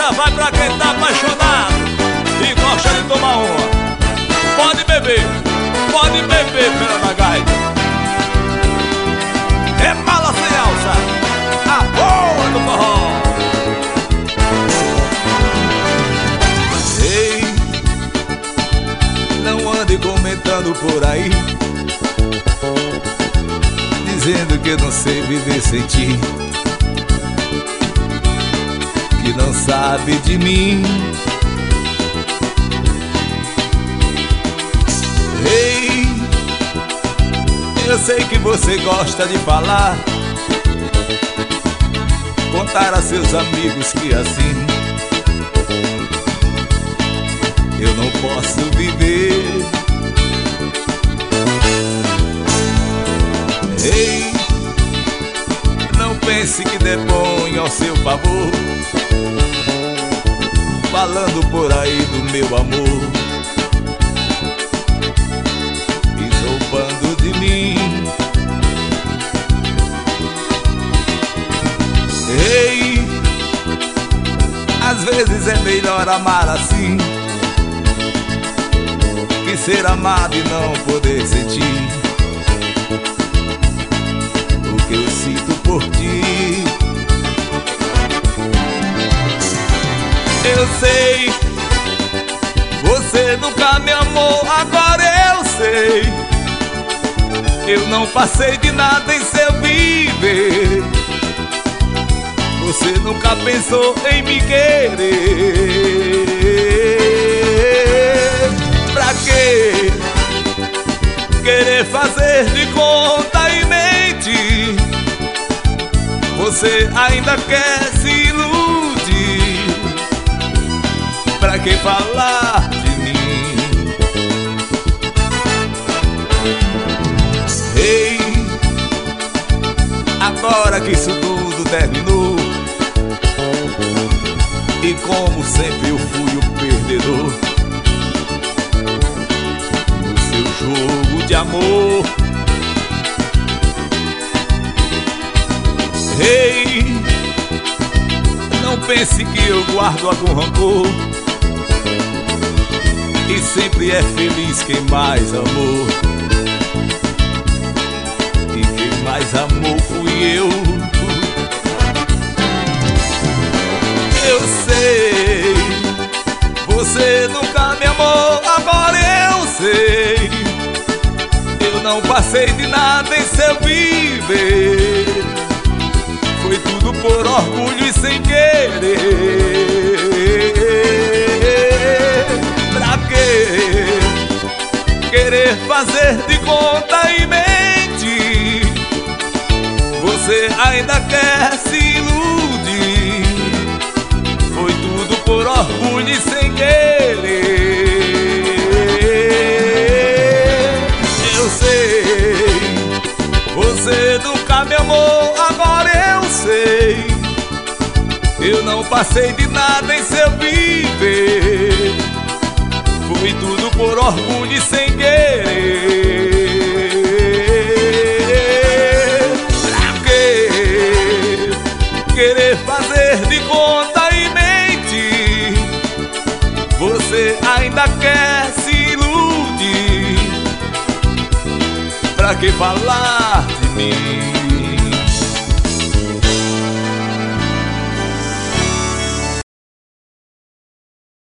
essa vai pra quem tá apaixonado e gosta de tomar uma. Pode beber pela da gaita. É mala sem alça, a boa do forró. Ei, não ande comentando por aí, dizendo que eu não sei viver sem ti, que não sabe de mim. Ei, eu sei que você gosta de falar, contar a seus amigos que assim eu não posso viver. Ei, não pense que depõe ao seu favor, falando por aí do meu amor e zombando de mim. Ei, às vezes é melhor amar assim que ser amado e não poder sentir o que eu sinto por ti. Eu sei, você nunca me amou, agora eu sei. Eu não passei de nada em seu viver. Você nunca pensou em me querer. Pra quê? Querer fazer de conta e mente. Você ainda quer se iludir. Pra que falar de mim? Ei, agora que isso tudo terminou, e como sempre eu fui o perdedor no seu jogo de amor. Ei, não pense que eu guardo algum rancor, e sempre é feliz quem mais amou, e quem mais amou fui eu. Eu sei, você nunca me amou, agora eu sei. Eu não passei de nada em seu viver. Foi tudo por orgulho e sem querer. Pra quê? Querer fazer de conta e mente. Você ainda quer se iludir. Foi tudo por orgulho e sem querer. Eu sei, você nunca me amou, agora eu sei. Eu não passei de nada em seu viver. Foi tudo por orgulho e sem querer. Pra quê? Querer fazer de conta e mente. Você ainda quer se iludir. Pra que falar de mim?